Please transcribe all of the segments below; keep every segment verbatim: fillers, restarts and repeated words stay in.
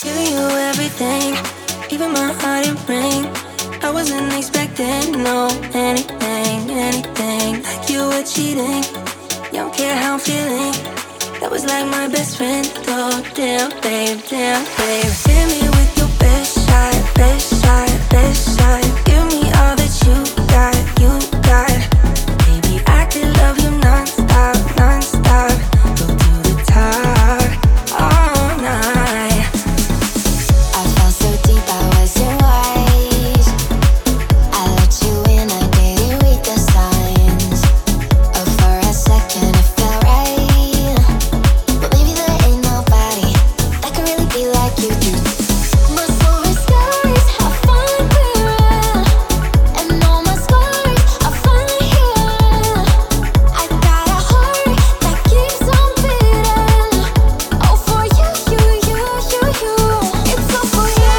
Giving you everything, even my heart and brain. I wasn't expecting, no, anything, anything. Like you were cheating, you don't care how I'm feeling. That was like my best friend, though. Damn, babe, damn, babe. Hit me with your best shot, best shot, best shot. Give me all that you got, you got. Baby, I could love you non-stop, non-stop. Go to the top, all night. I fell so deep, I wasn't wise. I let you in, I didn't read the signs. Oh, for a second it felt right, but maybe there ain't nobody that can really be like you do. My story stories, I finally read, and all my stories I finally hear. I got a heart that keeps on beating. Oh, for you, you, you, you, you. It's all for you.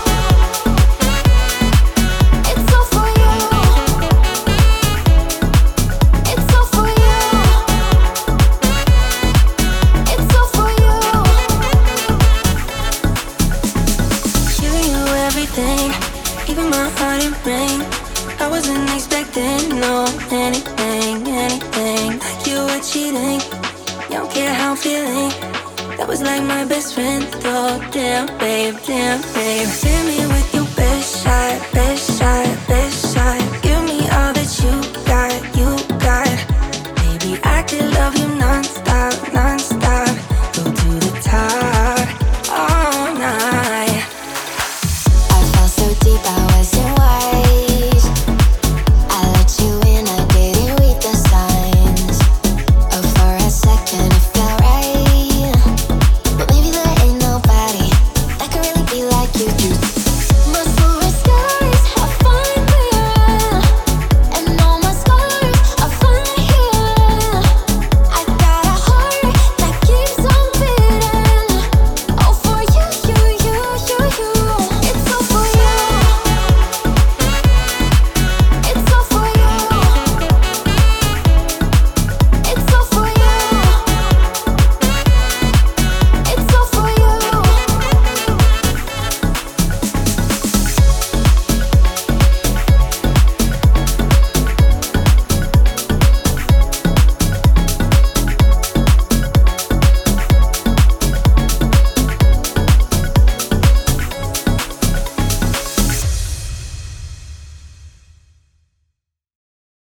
It's all for you. It's all for you. It's all for you. Giving you everything, even my heart and brain. I wasn't expecting, no, anything, anything. Like you were cheating, you don't care how I'm feeling. That was like my best friend, though. Damn, babe, damn, babe. Hit me with your